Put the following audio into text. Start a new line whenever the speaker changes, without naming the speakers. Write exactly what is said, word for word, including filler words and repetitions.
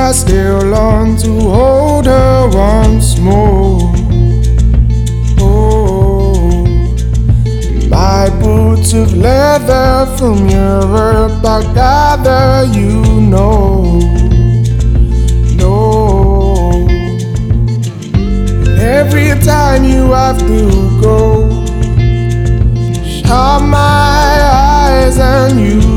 I still long to hold her once more. Oh, my boots of leather from Europe, I gather you know. No, every time you have to go, shut my eyes and you